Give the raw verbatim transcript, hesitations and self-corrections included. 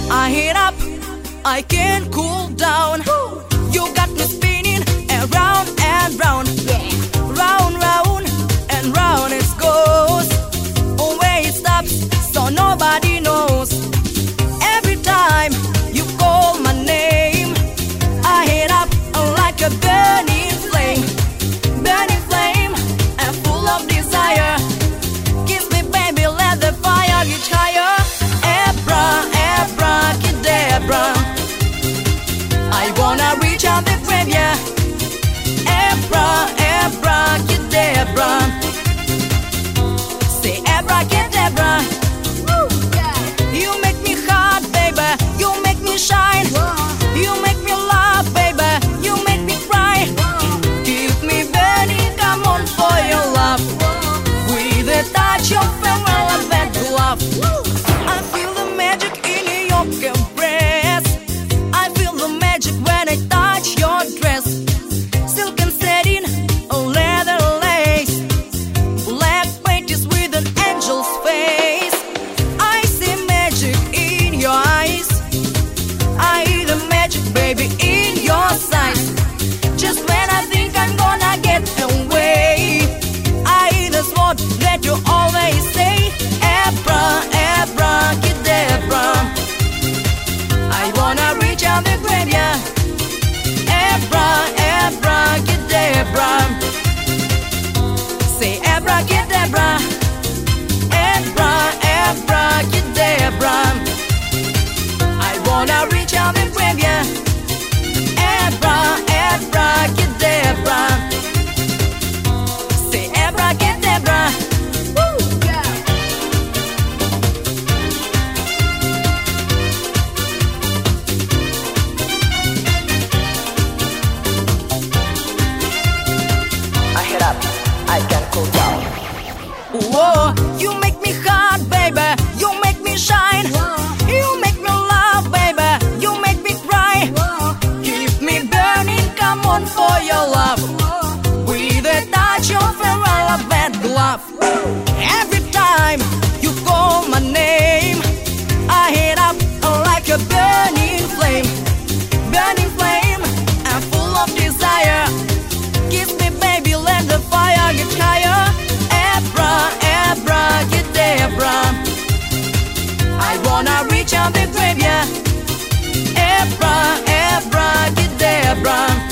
I heat up, I can't cool down. You got me spinning and round and round. Round, round and round it goes. Where it stops, so nobody knows. Every time you call my name, I heat up like a burning flame. Burning flame and full of desire. Kiss me baby, let the fire get higher. Abra, abracadabra, I wanna reach out the grave, yeah. Abra, abracadabra, say abracadabra. You make me hot, baby, you make me shine. You make me laugh, baby, you make me cry. Keep me burning, come on for your love. With a touch of a velvet glove, I feel the magic in your embrace. I feel the magic when I touch your dress. Silk and satin, leather lace, black panties with an angel's face. I see magic in your eyes. I hear the magic, baby, in your sighs. Just when I think I'm gonna get away, I hear the word that you always say. Abra, abracadabra, I wanna reach out the grave, yeah. Abra, abracadabra, say abracadabra. Abra, abracadabra, I wanna reach out the grave, yeah. Abra, abracadabra, say abracadabra. I head up, I can cool down. Whoa, you make me hot, baby, you make me shine. You make me laugh, baby, you make me cry. Keep me burning, come on for your love. With a touch of a velvet glove. Every time you call my name, I heat up like a burning flame. Burning flame and full of desire. Kiss me baby, let the fire get higher. Abra, abracadabra, I wanna reach out the grave, yeah. Abra, abracadabra,